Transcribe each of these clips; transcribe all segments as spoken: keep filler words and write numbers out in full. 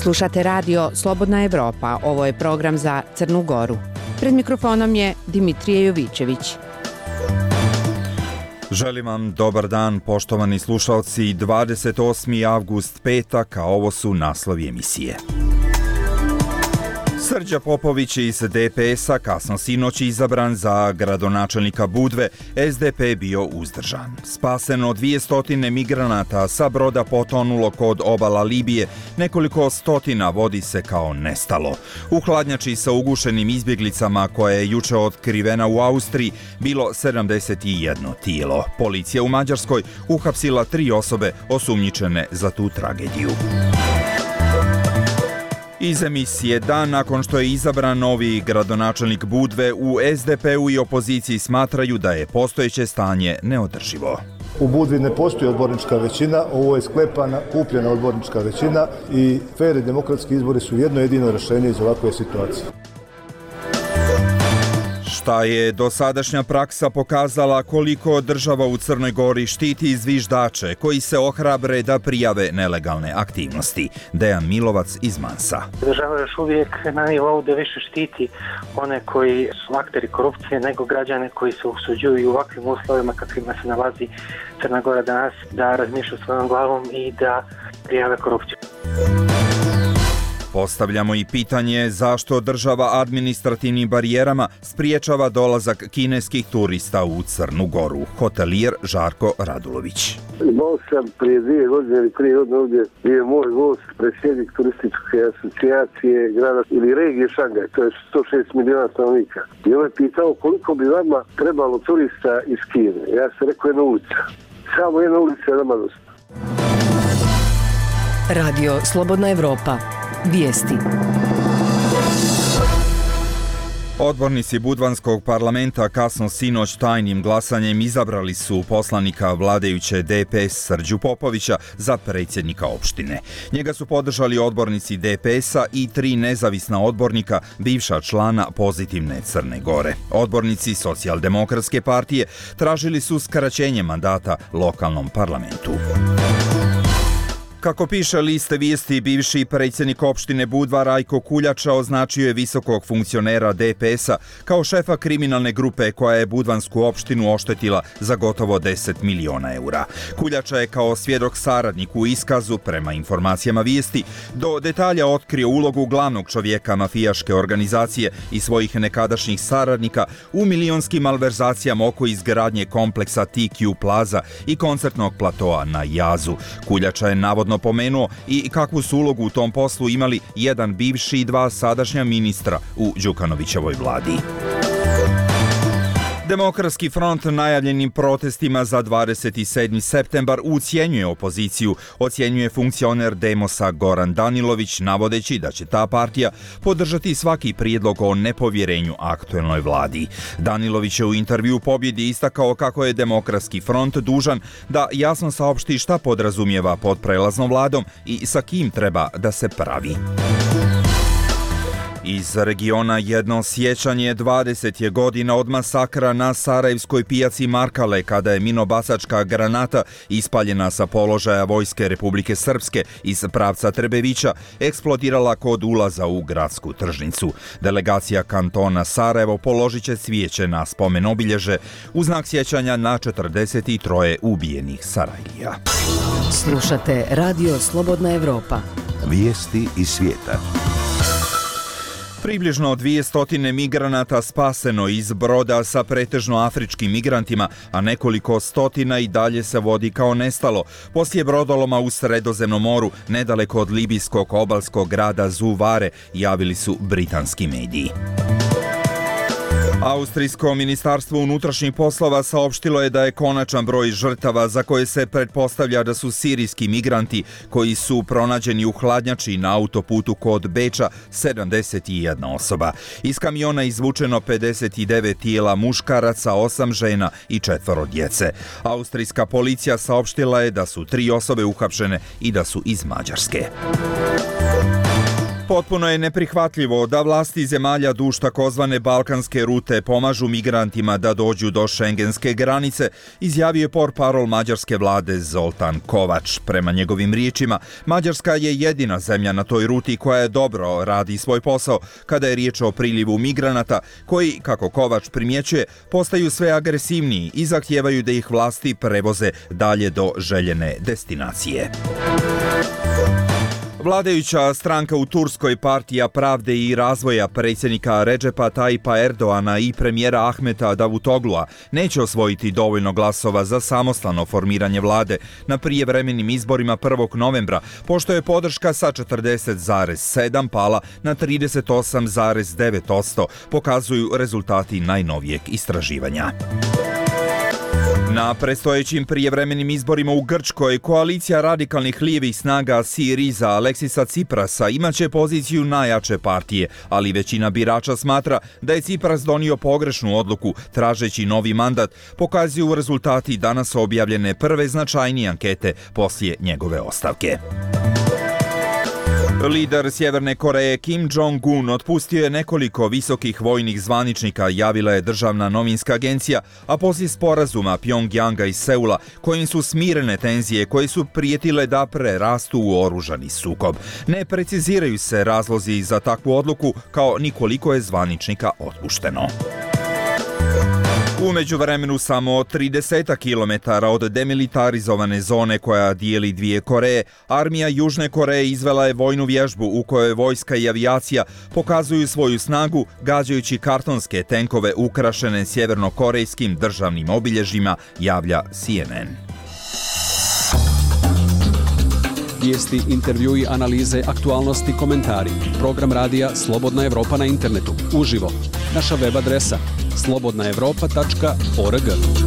Slušate radio Slobodna Evropa, ovo je program za Crnu Goru. Pred mikrofonom je Dimitrije Jovićević. Želim vam dobar dan, poštovani slušalci, dvadeset osmi avgust, petak, a ovo su naslovi emisije. Srđa Popović iz D P S-a kasno sinoć izabran za gradonačelnika Budve, S D P bio uzdržan. Spaseno dvjesto migranata sa broda potonulo kod obala Libije, nekoliko stotina vodi se kao nestalo. U hladnjači sa ugušenim izbjeglicama koja je juče otkrivena u Austriji bilo sedamdeset jedno tijelo. Policija u Mađarskoj uhapsila tri osobe osumnjičene za tu tragediju. Iz emisije dan nakon što je izabran novi gradonačelnik Budve, u S D P-u i opoziciji smatraju da je postojeće stanje neodrživo. U Budvi ne postoji odbornička većina, ovo je sklepana, kupljena odbornička većina i fer i demokratski izbori su jedno jedino rješenje iz ovakve situacije. Šta je dosadašnja praksa pokazala koliko država u Crnoj Gori štiti zviždače koji se ohrabre da prijave nelegalne aktivnosti? Dejan Milovac iz Mansa. Država još uvijek na nivou da više štiti one koji su akteri korupcije nego građane koji se usuđuju u ovakvim uslovima kakvima se nalazi Crna Gora danas da razmišljaju svojom glavom i da prijave korupciju. Postavljamo i pitanje zašto država administrativnim barijerama spriječava dolazak kineskih turista u Crnu Goru. Hotelijer Žarko Radulović. Imao sam prije dvije godine ili prije godine ovdje bio moj gost, predsjednik turističke asocijacije grada ili regije Šangaj, to je sto šest miliona stanovnika. I on je pitao koliko bi vama trebalo turista iz Kine. Ja sam rekao jedna ulica. Samo jedna ulica je nama dosta. Radio Slobodna Evropa. Vijesti. Odbornici Budvanskog parlamenta kasno sinoć tajnim glasanjem izabrali su poslanika vladajuće D P S Srđu Popovića za predsjednika opštine. Njega su podržali odbornici D P S-a i tri nezavisna odbornika, bivša člana Pozitivne Crne Gore. Odbornici Socijaldemokratske partije tražili su skraćenje mandata lokalnom parlamentu. Kako piše liste vijesti, bivši predsjednik opštine Budva Rajko Kuljača označio je visokog funkcionera D P S-a kao šefa kriminalne grupe koja je budvansku opštinu oštetila za gotovo deset miliona eura. Kuljača je kao svjedok saradnik u iskazu, prema informacijama vijesti, do detalja otkrio ulogu glavnog čovjeka mafijaške organizacije i svojih nekadašnjih saradnika u milionskim malverzacijama oko izgradnje kompleksa T Q Plaza i koncertnog platoa na Jazu. Kuljača je navodno pomenuo i kakvu su ulogu u tom poslu imali jedan bivši i dva sadašnja ministra u Đukanovićevoj vladi. Demokratski front najavljenim protestima za dvadeset sedmi septembar ucjenjuje opoziciju, ocjenjuje funkcioner Demosa Goran Danilović, navodeći da će ta partija podržati svaki prijedlog o nepovjerenju aktuelnoj vladi. Danilović je u intervju Pobjedi istakao kako je Demokratski front dužan da jasno saopšti šta podrazumijeva pod prelaznom vladom i sa kim treba da se pravi. Iz regiona jedno sjećanje, dvadeset je godina od masakra na sarajevskoj pijaci Markale kada je minobacačka granata ispaljena sa položaja Vojske Republike Srpske iz pravca Trebevića eksplodirala kod ulaza u gradsku tržnicu. Delegacija kantona Sarajevo položit će cvijeće na spomen obilježe u znak sjećanja na četrdeset tri ubijenih Sarajlija. Slušate Radio Slobodna Evropa. Vijesti iz svijeta. Približno dvjesto migranata spaseno iz broda sa pretežno afričkim migrantima, a nekoliko stotina i dalje se vodi kao nestalo. Poslije brodoloma u Sredozemnom moru, nedaleko od libijskog obalskog grada Zuvare, javili su britanski mediji. Austrijsko ministarstvo unutrašnjih poslova saopštilo je da je konačan broj žrtava za koje se pretpostavlja da su sirijski migranti koji su pronađeni u hladnjači na autoputu kod Beča sedamdeset jedna osoba. Iz kamiona izvučeno pedeset devet tijela muškaraca, osam žena i četvoro djece. Austrijska policija saopštila je da su tri osobe uhapšene i da su iz Mađarske. Potpuno je neprihvatljivo da vlasti zemalja duž takozvane balkanske rute pomažu migrantima da dođu do šengenske granice, izjavio je portparol mađarske vlade Zoltan Kovač. Prema njegovim riječima, Mađarska je jedina zemlja na toj ruti koja je dobro radi svoj posao kada je riječ o prilivu migranata koji, kako Kovač primjećuje, postaju sve agresivniji i zahtijevaju da ih vlasti prevoze dalje do željene destinacije. Vladajuća stranka u Turskoj, Partija pravde i razvoja predsjednika Recepa Tayyipa Erdoana i premijera Ahmeta Davutoglua neće osvojiti dovoljno glasova za samostalno formiranje vlade na prijevremenim izborima prvog novembra, pošto je podrška sa četrdeset zarez sedam pala na trideset osam zarez devet posto, pokazuju rezultati najnovijeg istraživanja. Na predstojećim prijevremenim izborima u Grčkoj koalicija radikalnih lijevih snaga Syriza Aleksisa Tsiprasa imaće poziciju najjače partije, ali većina birača smatra da je Tsipras donio pogrešnu odluku tražeći novi mandat, pokazuju rezultati danas objavljene prve značajnije ankete poslije njegove ostavke. Lider Sjeverne Koreje Kim Jong-un otpustio je nekoliko visokih vojnih zvaničnika, javila je državna novinska agencija, a poslije sporazuma Pjongjanga i Seula, kojim su smirene tenzije koje su prijetile da prerastu u oružani sukob. Ne preciziraju se razlozi za takvu odluku, kao ni koliko je zvaničnika otpušteno. U međuvremenu samo trideset kilometara od demilitarizovane zone koja dijeli dvije Koreje, armija Južne Koreje izvela je vojnu vježbu u kojoj vojska i avijacija pokazuju svoju snagu gađajući kartonske tenkove ukrašene sjevernokorejskim državnim obilježjima, javlja C N N. Vijesti, intervjui, analize, aktualnosti, komentari. Program radija Slobodna Evropa na internetu. Uživo. Naša web adresa slobodna evropa tačka org.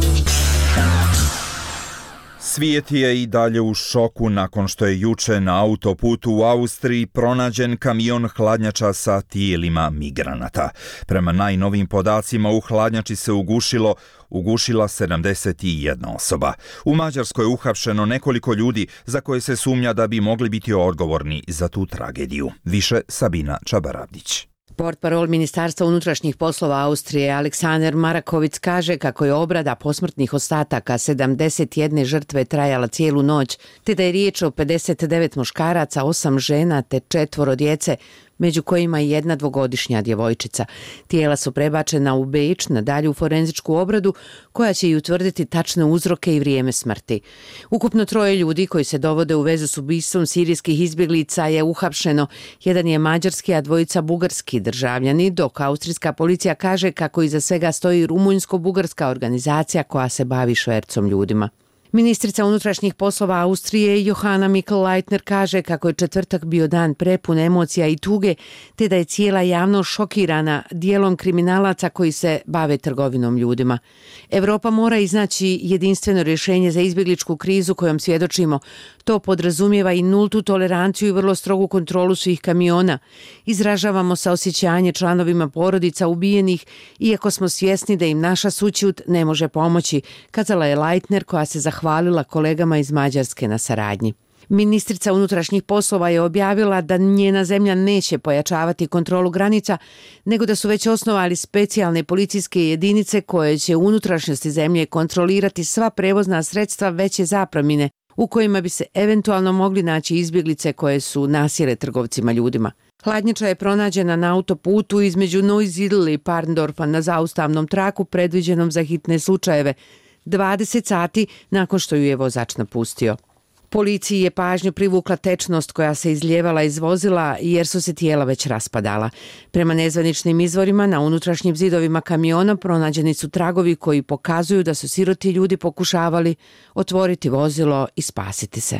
Svijet je i dalje u šoku nakon što je juče na autoputu u Austriji pronađen kamion hladnjača sa tijelima migranata. Prema najnovim podacima u hladnjači se ugušilo ugušila sedamdeset jedna osoba. U Mađarskoj je uhapšeno nekoliko ljudi za koje se sumnja da bi mogli biti odgovorni za tu tragediju. Više Sabina Čabarabdić. Portparol Ministarstva unutrašnjih poslova Austrije Aleksandar Marakovic kaže kako je obrada posmrtnih ostataka sedamdeset jedne žrtve trajala cijelu noć, te da je riječ o pedeset devet muškaraca, osam žena te četvoro djece, među kojima i jedna dvogodišnja djevojčica. Tijela su prebačena u Beč na dalju forenzičku obradu koja će i utvrditi tačne uzroke i vrijeme smrti. Ukupno troje ljudi koji se dovode u vezu s ubistvom sirijskih izbjeglica je uhapšeno. Jedan je mađarski, a dvojica bugarski državljani, dok austrijska policija kaže kako iza svega stoji rumunjsko-bugarska organizacija koja se bavi švercom ljudima. Ministrica unutrašnjih poslova Austrije Johanna Mikl-Leitner kaže kako je četvrtak bio dan prepun emocija i tuge, te da je cijela javnost šokirana dijelom kriminalaca koji se bave trgovinom ljudima. Evropa mora iznaći jedinstveno rješenje za izbjegličku krizu kojom svjedočimo. To podrazumijeva i nultu toleranciju i vrlo strogu kontrolu svih kamiona. Izražavamo saosjećanje članovima porodica ubijenih, iako smo svjesni da im naša sućut ne može pomoći, kazala je Leitner koja se zahvalila kolegama iz Mađarske na saradnji. Ministrica unutrašnjih poslova je objavila da njena zemlja neće pojačavati kontrolu granica, nego da su već osnovali specijalne policijske jedinice koje će u unutrašnjosti zemlje kontrolirati sva prevozna sredstva veće zapremine u kojima bi se eventualno mogli naći izbjeglice koje su nasjele trgovcima ljudima. Hladnjača je pronađena na autoputu između Neusiedl i Parndorfa na zaustavnom traku predviđenom za hitne slučajeve, dvadeset sati nakon što ju je vozač napustio. Policiji je pažnju privukla tečnost koja se izlijevala iz vozila jer su se tijela već raspadala. Prema nezvaničnim izvorima na unutrašnjim zidovima kamiona pronađeni su tragovi koji pokazuju da su siroti ljudi pokušavali otvoriti vozilo i spasiti se.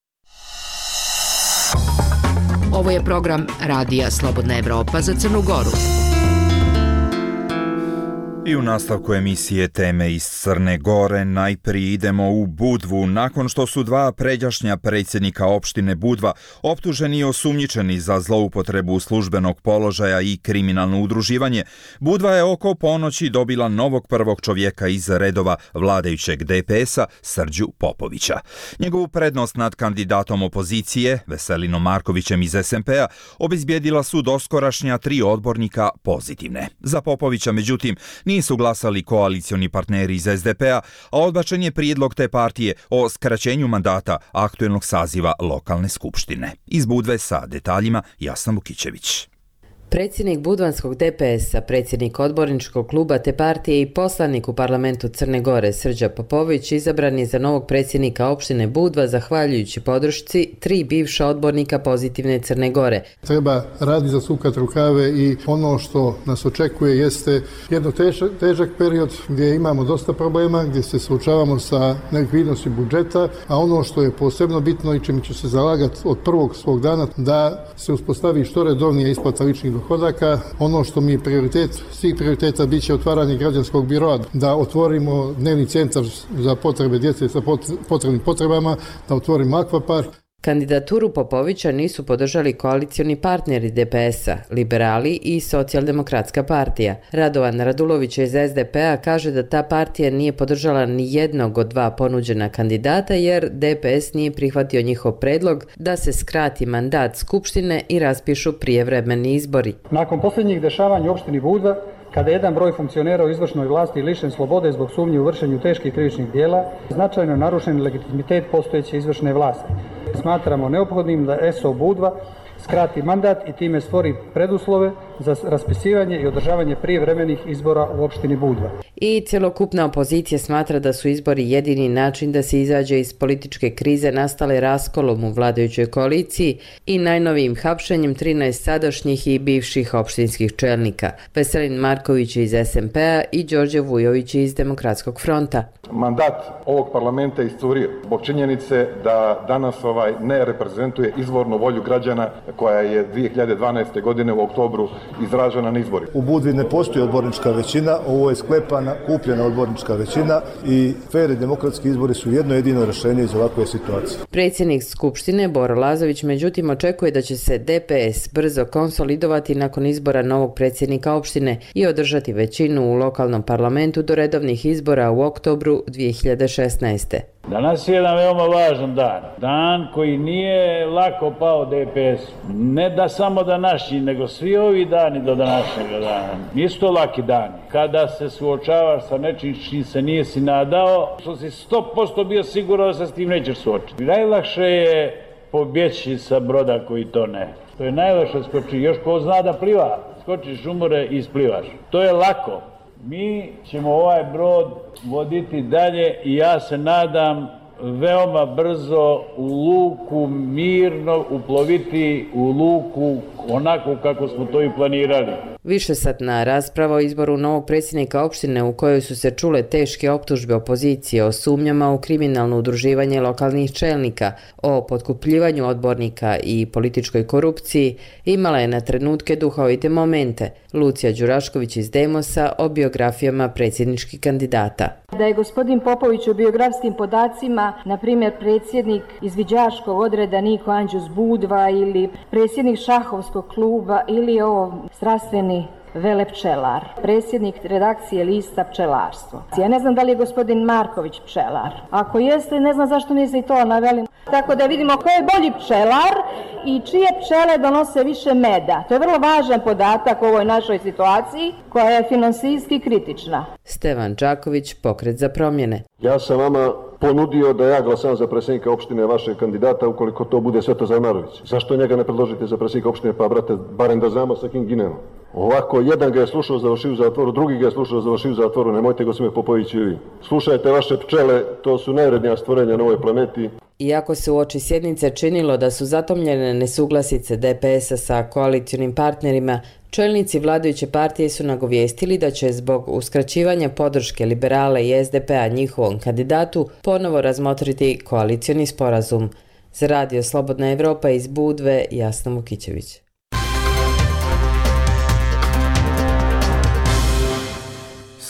Ovo je program radija Slobodna Evropa za Crnu Goru. I u nastavku emisije Teme iz Crne Gore najprije idemo u Budvu. Nakon što su dva pređašnja predsjednika opštine Budva optuženi i osumnjičeni za zloupotrebu službenog položaja i kriminalno udruživanje, Budva je oko ponoći dobila novog prvog čovjeka iz redova vladajućeg D P S-a Srđu Popovića. Njegovu prednost nad kandidatom opozicije, Veselinom Markovićem iz S M P-a, obezbijedila su doskorašnja tri odbornika pozitivne. Za Popovića, međutim, nisu glasali koalicioni partneri iz S D P-a, a odbačen je prijedlog te partije o skraćenju mandata aktuelnog saziva lokalne skupštine. Iz Budve sa detaljima Jasna Vukićević. Predsjednik Budvanskog D P S-a, predsjednik odborničkog kluba te partije i poslanik u parlamentu Crne Gore Srđa Popović izabran je za novog predsjednika opštine Budva zahvaljujući podršci tri bivša odbornika pozitivne Crne Gore. Treba radi zasukati rukave i ono što nas očekuje jeste jedno težak, težak period gdje imamo dosta problema, gdje se suočavamo sa nelikvidnosti budžeta, a ono što je posebno bitno i čim ću se zalagati od prvog svog dana da se uspostavi što redovnija isplata ličnih dohodaka. Ono što mi je prioritet, svih prioriteta bit će otvaranje građanskog biroa, da otvorimo dnevni centar za potrebe djece sa potrebnim potrebama, da otvorimo akvapark. Kandidaturu Popovića nisu podržali koalicioni partneri D P S-a, liberali i socijaldemokratska partija. Radovan Radulović iz S D P-a kaže da ta partija nije podržala ni jednog od dva ponuđena kandidata jer D P S nije prihvatio njihov predlog da se skrati mandat skupštine i raspišu prijevremeni izbori. Nakon posljednjih dešavanja u opštini Budva, kada je jedan broj funkcionera u izvršnoj vlasti lišen slobode zbog sumnje u vršenju teških krivičnih dijela, značajno je narušen legitimitet postojeće izvršne vlasti. Smatramo neophodnim da S O Budva skrati mandat i time stvori preduslove za raspisivanje i održavanje prijevremenih izbora u opštini Budva. I cjelokupna opozicija smatra da su izbori jedini način da se izađe iz političke krize nastale raskolom u vladajućoj koaliciji i najnovijim hapšenjem trinaest sadašnjih i bivših opštinskih čelnika, Veselin Marković iz S M P-a i Đorđe Vujović iz Demokratskog fronta. Mandat ovog parlamenta je iscurio zbog činjenice da danas ovaj ne reprezentuje izvornu volju građana koja je dvije hiljade dvanaeste. godine u oktobru izražena na izborima. U Budvi ne postoji odbornička većina, ovo je sklepana, kupljena odbornička većina i fer i demokratski izbori su jedno jedino rješenje iz ovakve situacije. Predsjednik Skupštine Boro Lazović međutim očekuje da će se D P S brzo konsolidovati nakon izbora novog predsjednika opštine i održati većinu u lokalnom parlamentu do redovnih izbora u oktobru dvije hiljade šesnaeste. Danas je jedan veoma važan dan. Dan koji nije lako pao D P S. Ne da samo da naši, nego svi ovi dani do današnjega dana. Nisu to laki dani. Kada se suočavaš sa nečim čim se nije si nadao, što si sto posto bio siguran da se s tim nećeš suočiti. Najlakše je pobjeći sa broda koji tone. To je najlakše skoči. Još ko zna da pliva, skočiš u more i isplivaš. To je lako. Mi ćemo ovaj brod voditi dalje i ja se nadam veoma brzo u luku mirno uploviti u luku onako kako smo to i planirali. Višesatna rasprava o izboru novog predsjednika opštine u kojoj su se čule teške optužbe opozicije o sumnjama u kriminalno udruživanje lokalnih čelnika, o potkupljivanju odbornika i političkoj korupciji imala je na trenutke duhovite momente. Lucija Đurašković iz Demosa o biografijama predsjedničkih kandidata. Da je gospodin Popović u biografskim podacima, na primjer predsjednik izviđačkog odreda Niko Anđus Budva ili predsjednik šahovskog kluba ili ovo strastveni Vele pčelar, predsjednik redakcije lista Pčelarstvo. Ja ne znam da li je gospodin Marković pčelar. Ako jeste, ne znam zašto niste i to naveli. Tako da vidimo ko je bolji pčelar i čije pčele donose više meda. To je vrlo važan podatak u ovoj našoj situaciji koja je finansijski kritična. Stevan Đaković, Pokret za promjene. Ja sam vama ponudio da ja glasam za predsjednika opštine vašeg kandidata ukoliko to bude Svetozar Marović. Zašto njega ne predložite za predsjednika opštine, pa brate, barem da znamo sa kim ginemo. Ovako, jedan ga je slušao, završio u zatvoru, drugi ga je slušao, završio u zatvoru, nemojte gospodine Popović i vi. Slušajte vaše pčele, to su najvrednija stvorenja na ovoj planeti. Iako se u oči sjednice činilo da su zatomljene nesuglasice D P S-a sa koalicionim partnerima, čelnici vladajuće partije su nagovijestili da će zbog uskraćivanja podrške liberala i S D P-a njihovom kandidatu ponovo razmotriti koalicioni sporazum. Za Radio Slobodna Evropa iz Budve, Jasna Vukićević.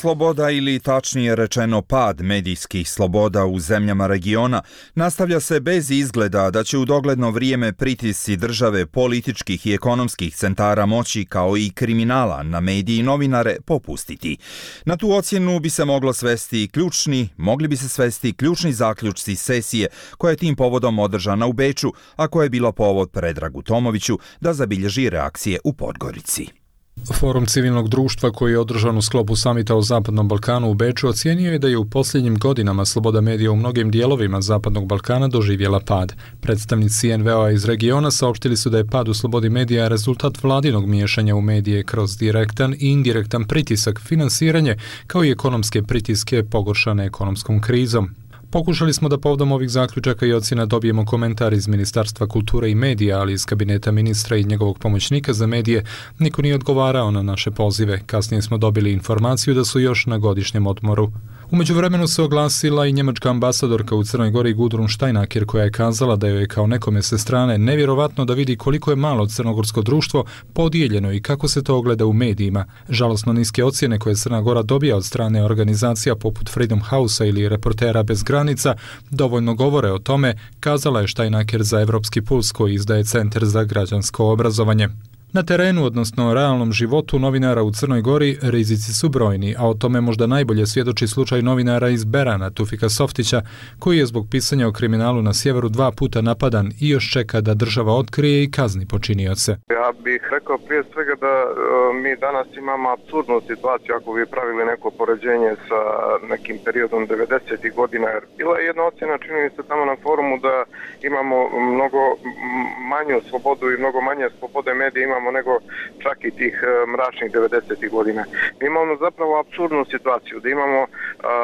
Sloboda ili tačnije rečeno pad medijskih sloboda u zemljama regiona nastavlja se bez izgleda da će u dogledno vrijeme pritisci države, političkih i ekonomskih centara moći kao i kriminala na mediji i novinare popustiti. Na tu ocjenu bi se moglo svesti ključni, mogli bi se svesti ključni zaključci sesije koja je tim povodom održana u Beču, a koja je bila povod Predragu Tomoviću da zabilježi reakcije u Podgorici. Forum civilnog društva koji je održan u sklopu samita o Zapadnom Balkanu u Beču ocijenio je da je u posljednjim godinama sloboda medija u mnogim dijelovima Zapadnog Balkana doživjela pad. Predstavnici en ve o-a iz regiona saopštili su da je pad u slobodi medija rezultat vladinog miješanja u medije kroz direktan i indirektan pritisak, finansiranje kao i ekonomske pritiske pogoršane ekonomskom krizom. Pokušali smo da povodom ovih zaključaka i ocjena dobijemo komentar iz Ministarstva kulture i medija, ali iz kabineta ministra i njegovog pomoćnika za medije niko nije odgovarao na naše pozive. Kasnije smo dobili informaciju da su još na godišnjem odmoru. U međuvremenu se oglasila i njemačka ambasadorka u Crnoj Gori Gudrun Steinhacker koja je kazala da joj je kao nekome sa strane nevjerovatno da vidi koliko je malo crnogorsko društvo podijeljeno i kako se to ogleda u medijima. Žalosno niske ocjene koje Crna Gora dobija od strane organizacija poput Freedom House-a ili Reportera bez granica dovoljno govore o tome, kazala je Steinhacker za Evropski puls koji izdaje Centar za građansko obrazovanje. Na terenu, odnosno realnom životu novinara u Crnoj Gori, rizici su brojni, a o tome možda najbolje svjedoči slučaj novinara iz Berana, Tufika Softića, koji je zbog pisanja o kriminalu na sjeveru dva puta napadan i još čeka da država otkrije i kazni počinioce. Ja bih rekao prije svega da e, mi danas imamo apsurdnu situaciju ako bi pravili neko poređenje sa nekim periodom devedesetih godina. Jer bila je jedna ocjena, čini mi se tamo na forumu, da imamo mnogo manju slobodu i mnogo manje slobode medija imamo nego čak i tih uh, mračnih devedesetih godina. Mi imamo zapravo apsurdnu situaciju da imamo uh,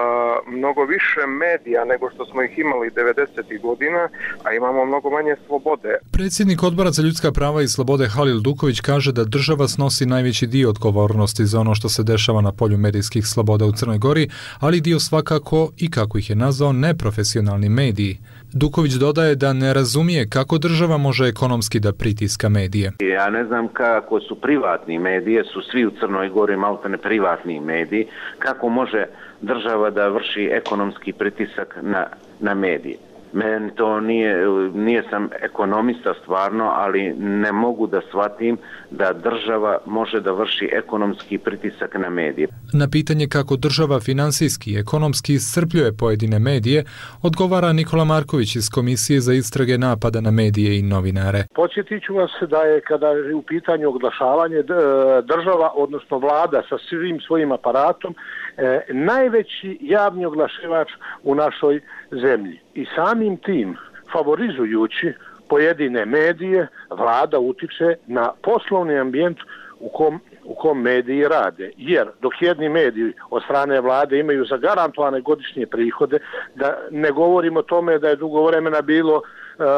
mnogo više medija nego što smo ih imali devedesetih godina, a imamo mnogo manje slobode. Predsjednik Odbora za ljudska prava i slobode Halil Duković kaže da država snosi najveći dio odgovornosti za ono što se dešava na polju medijskih sloboda u Crnoj Gori, ali dio svakako i kako ih je nazvao neprofesionalni mediji. Duković dodaje da ne razumije kako država može ekonomski da pritiska medije. Ja ne znam kako su privatni medije, su svi u Crnoj Gori maltene privatni mediji, kako može država da vrši ekonomski pritisak na, na medije. Meni to nije, nije sam ekonomista stvarno, ali ne mogu da shvatim da država može da vrši ekonomski pritisak na medije. Na pitanje kako država finansijski i ekonomski iscrpljuje pojedine medije, odgovara Nikola Marković iz Komisije za istrage napada na medije i novinare. Podsjetit ću vas da je kada je u pitanju oglašavanje država, odnosno vlada sa svim svojim aparatom, eh, najveći javni oglašivač u našoj zemlji. I samim tim, favorizujući pojedine medije, vlada utiče na poslovni ambijent u kom, u kom mediji rade. Jer dok jedni mediji od strane vlade imaju zagarantovane godišnje prihode, da ne govorimo o tome da je dugo vremena bilo uh,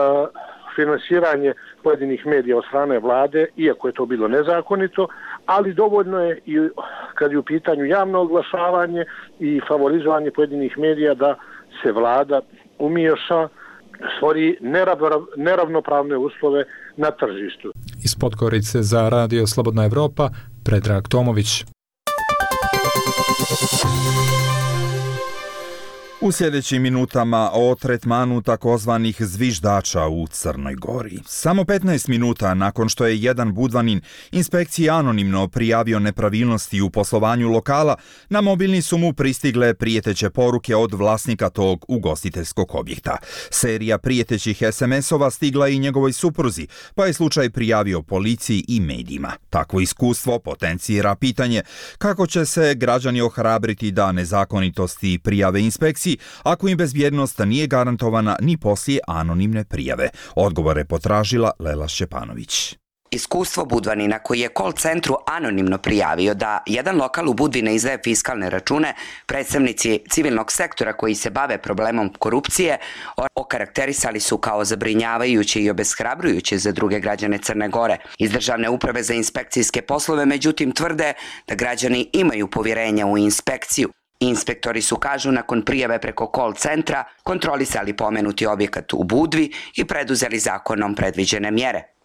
finansiranje pojedinih medija od strane vlade, iako je to bilo nezakonito, ali dovoljno je i kad je u pitanju javno oglašavanje i favorizovanje pojedinih medija da se vlada umiješa, stvori neravnopravne uslove na tržištu. Iz Podgorice za Radio Slobodna Evropa, Predrag Tomović. U sljedećim minutama o tretmanu takozvanih zviždača u Crnoj Gori. Samo petnaest minuta nakon što je jedan Budvanin inspekciji anonimno prijavio nepravilnosti u poslovanju lokala, na mobilni su mu pristigle prijeteće poruke od vlasnika tog ugostiteljskog objekta. Serija prijetećih es em es-ova stigla i njegovoj supruzi, pa je slučaj prijavio policiji i medijima. Takvo iskustvo potencira pitanje kako će se građani ohrabriti da nezakonitosti prijave inspekciji ako im bezbjednost nije garantovana ni poslije anonimne prijave. Odgovore potražila Lela Šćepanović. Iskustvo Budvanina koji je call centru anonimno prijavio da jedan lokal u Budvi ne izdaje fiskalne račune, predstavnici civilnog sektora koji se bave problemom korupcije okarakterisali su kao zabrinjavajuće i obeshrabrujuće za druge građane Crne Gore. Iz Državne uprave za inspekcijske poslove međutim tvrde da građani imaju povjerenja u inspekciju. Inspektori su, kažu, nakon prijave preko call centra kontrolisali pomenuti objekat u Budvi i preduzeli zakonom predviđene mjere.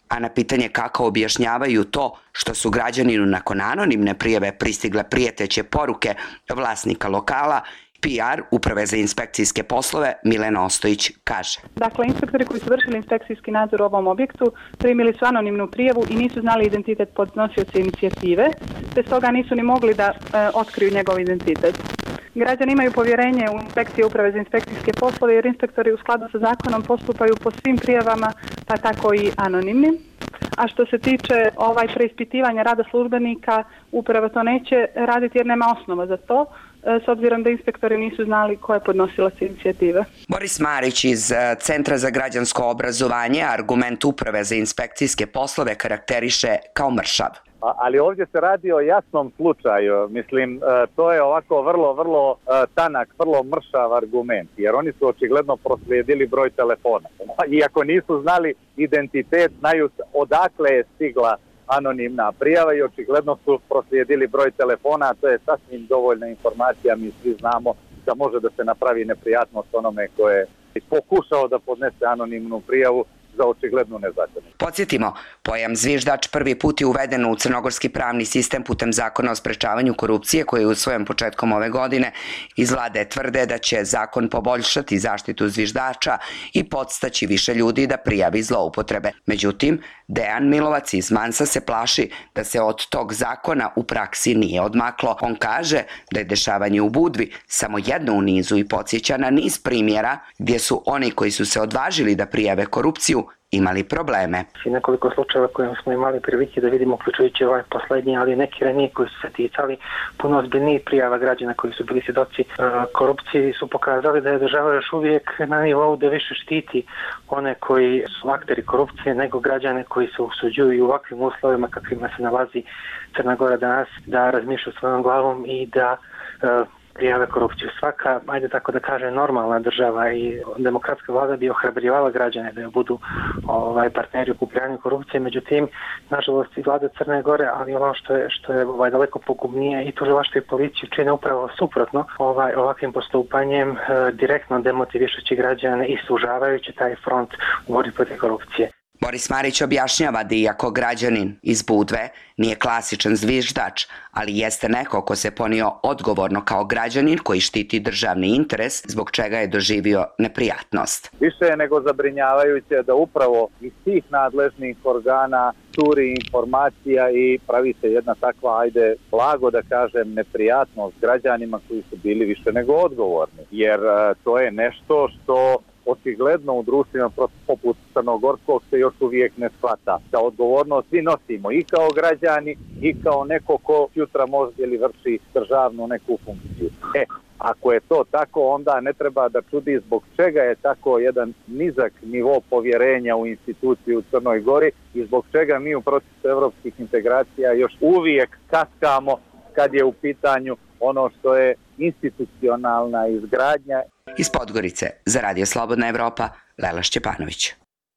A na pitanje kako objašnjavaju to što su građaninu nakon anonimne prijave pristigle prijeteće poruke vlasnika lokala, P R Uprave za inspekcijske poslove Milena Ostojić kaže. Dakle, inspektori koji su vršili inspekcijski nadzor u ovom objektu primili su anonimnu prijavu i nisu znali identitet podnosioca inicijative, te stoga nisu ni mogli da e, otkriju njegov identitet. Građani imaju povjerenje u inspekcije Uprave za inspekcijske poslove jer inspektori u skladu sa zakonom postupaju po svim prijavama, pa tako i anonimnim. A što se tiče ovaj preispitivanja rada službenika, uprava to neće raditi jer nema osnova za to, s obzirom da inspektori nisu znali ko je podnosilac inicijative. Boris Marić iz Centra za građansko obrazovanje argument Uprave za inspekcijske poslove karakteriše kao mršav. Ali ovdje se radi o jasnom slučaju. Mislim, to je ovako vrlo, vrlo tanak, vrlo mršav argument, jer oni su očigledno proslijedili broj telefona. Iako nisu znali identitet, znaju odakle je stigla anonimna prijava i očigledno su proslijedili broj telefona, a to je sasvim dovoljna informacija, mi svi znamo da može da se napravi neprijatnost onome ko je pokušao da podnese anonimnu prijavu za očiglednu nezakonitost. Podsjetimo, pojam zviždač prvi put je uveden u crnogorski pravni sistem putem zakona o sprečavanju korupcije koji je usvojen početkom ove godine. Iz vlade tvrde da će zakon poboljšati zaštitu zviždača i podstaći više ljudi da prijavi zloupotrebe. Međutim, Dejan Milovac iz Mansa se plaši da se od tog zakona u praksi nije odmaklo. On kaže da je dešavanje u Budvi samo jedno u nizu i podsjeća na niz primjera gdje su oni koji su se odvažili da prijave korupciju imali probleme. I nekoliko slučajeva koje smo imali prilike da vidimo, uključujući ovaj poslednji, ali neki ranije koji su se ticali puno ozbiljnijih prijava građana koji su bili svjedoci korupcije, su pokazali da je država još uvijek na nivou da više štiti one koji su akteri korupcije nego građane koji se usuđuju i u ovakvim uslovima kakvima se nalazi Crna Gora danas, da razmišljaju svojom glavom i da prijave korupciju. Svaka, ajde tako da kaže, normalna država i demokratska vlada bi ohrabrivala građane da budu ovaj, partneri u kupljanju korupcije. Međutim, nažalost, i vlada Crne Gore, ali ono što je, što je ovaj, daleko pogubnije, i tužilaštvo i policiju čine upravo suprotno ovaj, ovakvim postupanjem, e, direktno demotivišući građane i sužavajući taj front u borbi protiv korupcije. Boris Marić objašnjava da iako građanin iz Budve nije klasičan zviždač, ali jeste neko ko se ponio odgovorno kao građanin koji štiti državni interes, zbog čega je doživio neprijatnost. Više je nego zabrinjavajuće da upravo iz tih nadležnih organa curi informacija i pravi se jedna takva, ajde, blago da kažem, neprijatnost građanima koji su bili više nego odgovorni. Jer to je nešto što očigledno u društvima poput crnogorskog se još uvijek ne shvata. Da odgovornost svi nosimo i kao građani i kao neko ko sutra može ili vrši državnu neku funkciju. E, ako je to tako, onda ne treba da čudi zbog čega je tako jedan nizak nivo povjerenja u instituciju u Crnoj Gori i zbog čega mi u procesu evropskih integracija još uvijek kaskamo kad je u pitanju ono što je institucionalna izgradnja. Iz Podgorice za Radio Slobodna Evropa, Lela Šćepanović.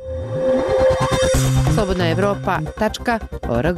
slobodna evropa tačka org.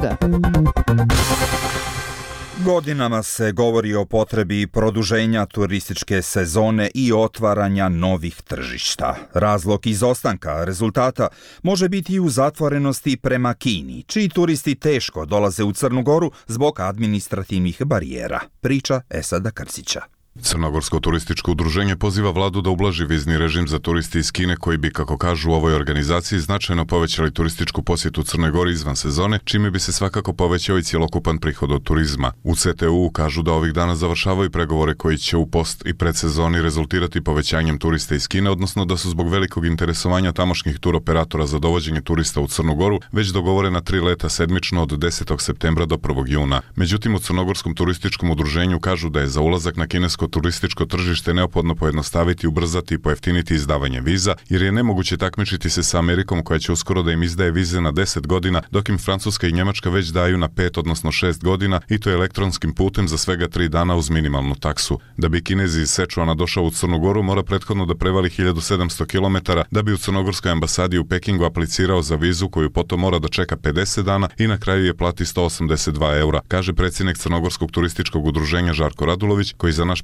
Godinama se govori o potrebi produženja turističke sezone i otvaranja novih tržišta. Razlog izostanka rezultata može biti i u zatvorenosti prema Kini, čiji turisti teško dolaze u Crnu Goru zbog administrativnih barijera. Priča Esada Krsića. Crnogorsko turističko udruženje poziva vladu da ublaži vizni režim za turisti iz Kine koji bi, kako kažu u ovoj organizaciji, značajno povećali turističku posjetu Crnoj Gori izvan sezone, čime bi se svakako povećao i cjelokupan prihod od turizma. U C T U kažu da ovih dana završavaju pregovore koji će u post i predsezoni rezultirati povećanjem turista iz Kine, odnosno da su zbog velikog interesovanja tamošnjih turoperatora za dovođenje turista u Crnu Goru već dogovorena tri leta sedmično od desetog septembra do prvog juna. Međutim, u Crnogorskom turističkom udruženju kažu da je za ulazak na kinesko turističko tržište neophodno pojednostaviti, ubrzati i pojeftiniti izdavanje viza, jer je nemoguće takmičiti se sa Amerikom koja će uskoro da im izdaje vize na deset godina, dok im Francuska i Njemačka već daju na pet, odnosno šest godina, i to elektronskim putem za svega tri dana uz minimalnu taksu. Da bi Kinez iz Sečuana došao u Crnu Goru, mora prethodno da prevali hiljadu sedamsto kilometara, da bi u Crnogorskoj ambasadi u Pekingu aplicirao za vizu koju potom mora da čeka pedeset dana i na kraju je plati sto osamdeset dva eura, kaže predsjednik Crnogorskog turističkog udruženja Žarko Radulović, koji za naš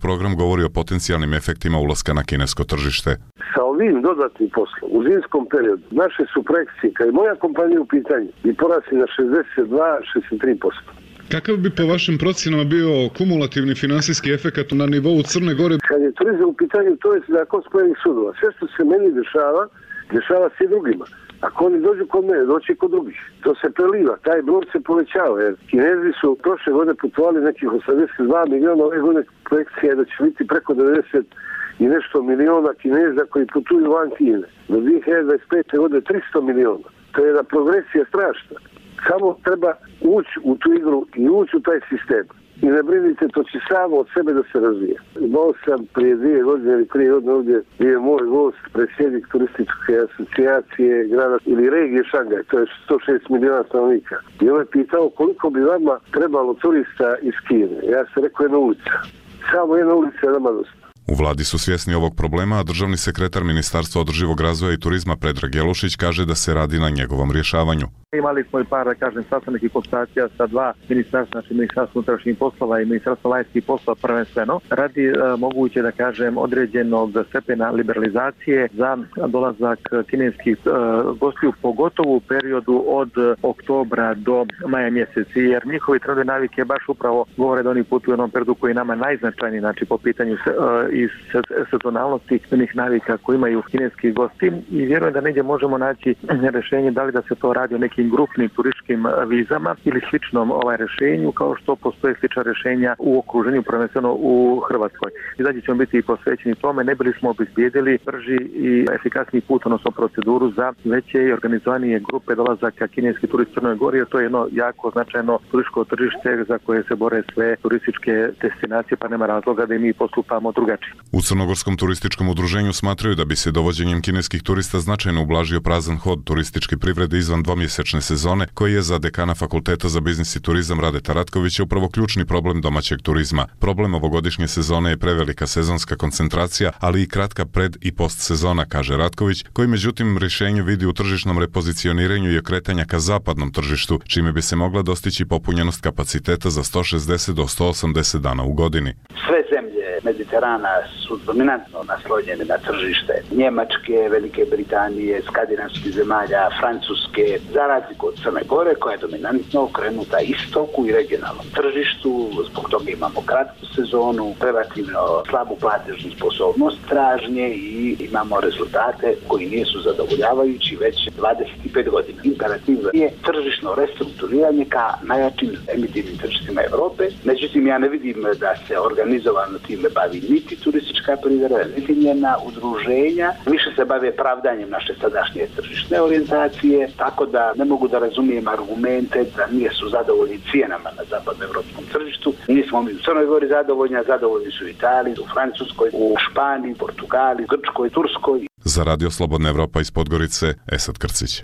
program govori o potencijalnim efektima ulaska na kinesko tržište. Sa ovim dodatnim poslom u zimskom periodu naše su projekcije, kad je moja kompanija u pitanju, i porasli na šezdeset dva do šezdeset tri posto. Kakav bi po vašim procjenama bio kumulativni finansijski efekat na nivou Crne Gore? Kad je turizam u pitanju, to je zakon spojenih sudova. Sve što se meni dešava, dešava se i drugima. Ako oni dođu kod mene, doći kod drugih. To se preliva, taj broj se povećava, jer Kinezi su prošle godine putovali nekih osamdeset dva miliona, ove godine projekcija je da će biti preko devedeset i nešto miliona Kineza koji putuju van Kine. Do dvije hiljade dvadeset pete. godine tristo miliona. To je jedna progresija strašna. Samo treba ući u tu igru i ući u taj sistem. I ne brinite, to će samo od sebe da se razvije. Imao sam prije dvije godine ili prije godine ovdje bio je moj gost, predsjednik turističke asocijacije grada ili regije Šangaj, to je sto šest miliona stanovnika. I on je pitao koliko bi vama trebalo turista iz Kine. Ja sam rekao jedna ulica. Samo jedna ulica je nama dosta. U vladi su svjesni ovog problema, a državni sekretar Ministarstva održivog razvoja i turizma Predrag Jelušić kaže da se radi na njegovom rješavanju. Imali smo i par, da kažem, sastanak i konsultacija sa dva ministarstva, znači Ministarstvo unutrašnjih poslova i Ministarstvo vanjskih poslova prvenstveno. Radi e, moguće, da kažem, određenog stepena liberalizacije za dolazak kineskih e, gostiju, pogotovo u periodu od oktobra do maja mjeseci, jer njihovi trenutne navike baš upravo govore da oni putuju u onom periodu koji je nama najznačajniji, znači po pitanju se, e, i sezonalnosti onih navika koji imaju kineski gosti, i vjerujem da negdje možemo naći rješenje da li da se to radi o nekim grupnim turističkim vizama ili sličnom ovaj rješenju, kao što postoje slična rješenja u okruženju, prvenstveno u Hrvatskoj. I zadnji ćemo biti posvećeni tome, ne bili smo obezbijedili brži i efikasniji put, odnosno proceduru za veće i organizovanije grupe dolazaka kineski turist Crnoj Gori, jer to je jedno jako značajno turističko tržište za koje se bore sve turističke destinacije, pa nema razloga da i mi postupamo drugačije. U Crnogorskom turističkom udruženju smatraju da bi se dovođenjem kineskih turista značajno ublažio prazan hod turističke privrede izvan dvomjesečne sezone, koji je za dekana Fakulteta za biznis i turizam Radeta Ratkovića upravo ključni problem domaćeg turizma. Problem ovogodišnje sezone je prevelika sezonska koncentracija, ali i kratka pred i post sezona, kaže Ratković, koji međutim rješenje vidi u tržišnom repozicioniranju i okretanja ka zapadnom tržištu, čime bi se mogla dostići popunjenost kapaciteta za sto šezdeset do sto osamdeset dana u godini. Sve zemlje Mediterana su dominantno naslonjene na tržište Njemačke, Velike Britanije, skandinavskih zemalja, Francuske, za razliku od Crne Gore koja je dominantno okrenuta istoku i regionalnom tržištu. Zbog toga imamo kratku sezonu, relativno slabu platežnu sposobnost tražnje i imamo rezultate koji nisu zadovoljavajući već dvadeset pet godina. Imperativ je tržišno restrukturiranje ka najjačim emitivnim tržištima Evrope. Međutim, ja ne vidim da se organizovano time bavi niti turistička privreda, niti njena udruženja. Više se bave pravdanjem naše sadašnje tržišne orijentacije, tako da ne mogu da razumijem argumente da nije su zadovoljni cijenama na zapadnoevropskom tržištu. Nismo mi u Crnoj Gori zadovoljni, a zadovoljni su u Italiji, u Francuskoj, u Španiji, Portugali, Grčkoj, Turskoj. Za Radio Slobodna Evropa iz Podgorice, Esad Krcić.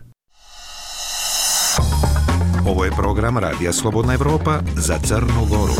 Ovo je program Radija Slobodna Evropa za Crnu Goru.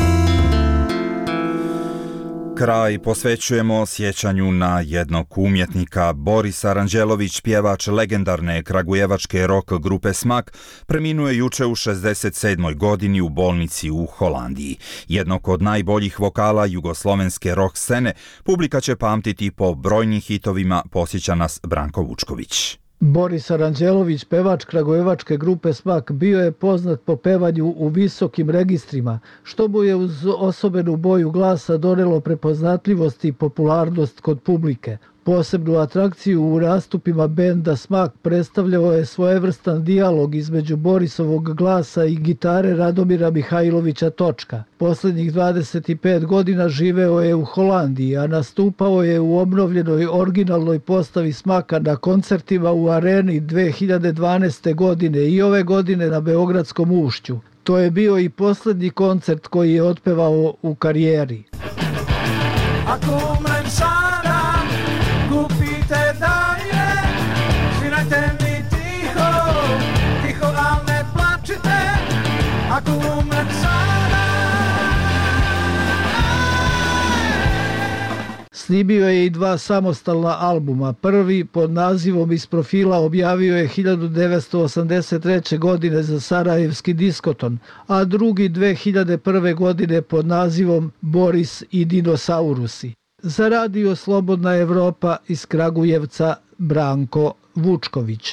Kraj posvećujemo sjećanju na jednog umjetnika. Boris Aranđelović, pjevač legendarne kragujevačke rock grupe Smak, preminuo je juče u šezdeset sedmoj godini u bolnici u Holandiji. Jednog od najboljih vokala jugoslovenske rock scene, publika će pamtiti po brojnim hitovima, posjeća nas Branko Vučković. Boris Aranđelović, pevač kragujevačke grupe Smak, bio je poznat po pevanju u visokim registrima, što mu je uz osobenu boju glasa donelo prepoznatljivost i popularnost kod publike. Posebnu atrakciju u nastupima benda Smak predstavljao je svojevrstan dijalog između Borisovog glasa i gitare Radomira Mihajlovića Točka. Posljednjih dvadeset pet godina živeo je u Holandiji, a nastupao je u obnovljenoj originalnoj postavi Smaka na koncertima u Areni dve hiljade dvanaeste. godine i ove godine na Beogradskom ušću. To je bio i posljednji koncert koji je otpevao u karijeri. Ako umrem sada, kupite dalje, svirajte mi tiho, tiho, al ne plačite. Ako umrem sada. Snimio je i dva samostalna albuma. Prvi pod nazivom Iz profila objavio je hiljadu devetsto osamdeset treće. godine za Sarajevski diskoton, a drugi dve hiljade prve. godine pod nazivom Boris i dinosaurusi. Za radio Slobodna Evropa iz Kragujevca Branko Vučković.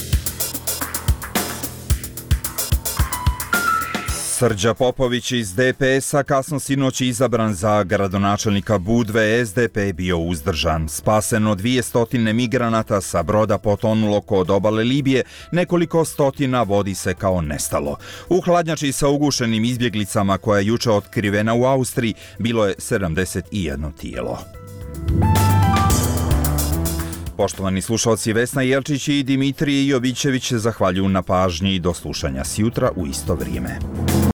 Srđa Popović iz D P S-a kasno sinoć izabran za gradonačelnika Budve. S D P je bio uzdržan. Spaseno dvije stotine migranata sa broda potonulo kod obale Libije, nekoliko stotina vodi se kao nestalo. U hladnjači sa ugušenim izbjeglicama koja je juče otkrivena u Austriji bilo je sedamdeset jedno tijelo. Poštovani slušalci, Vesna Jelčić i Dimitrije Jovićević zahvaljuju na pažnji i do slušanja sjutra u isto vrijeme.